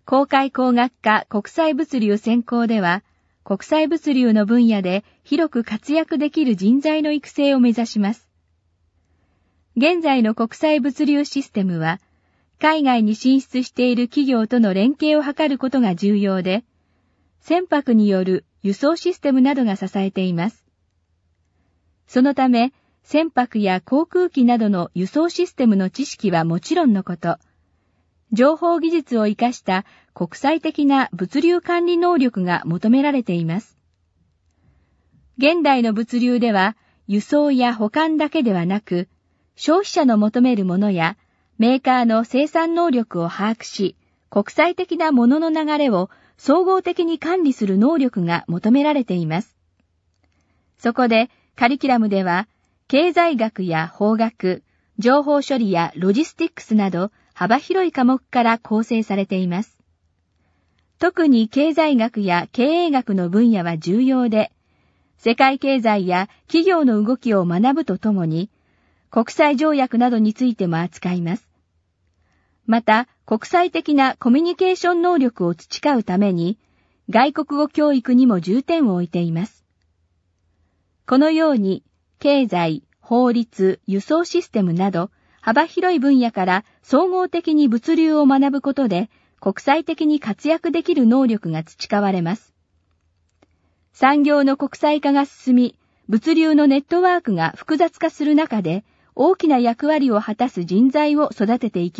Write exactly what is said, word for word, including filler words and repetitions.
公開工学科国際物流専攻では、国際物流の分野で広く活躍できる人材の育成を目指します。現在の国際物流システムは、海外に進出している企業との連携を図ることが重要で、船舶による輸送システムなどが支えています。そのため、船舶や航空機などの輸送システムの知識はもちろんのこと、情報技術を生かした国際的な物流管理能力が求められています。現代の物流では、輸送や保管だけではなく、消費者の求めるものやメーカーの生産能力を把握し、国際的なものの流れを総合的に管理する能力が求められています。そこで、カリキュラムでは、経済学や法学、情報処理やロジスティックスなど幅広い科目から構成されています。特に経済学や経営学の分野は重要で、世界経済や企業の動きを学ぶとともに、国際条約などについても扱います。また、国際的なコミュニケーション能力を培うために、外国語教育にも重点を置いています。このように、経済、法律、輸送システムなど、幅広い分野から総合的に物流を学ぶことで、国際的に活躍できる能力が培われます。産業の国際化が進み、物流のネットワークが複雑化する中で、大きな役割を果たす人材を育てていきます。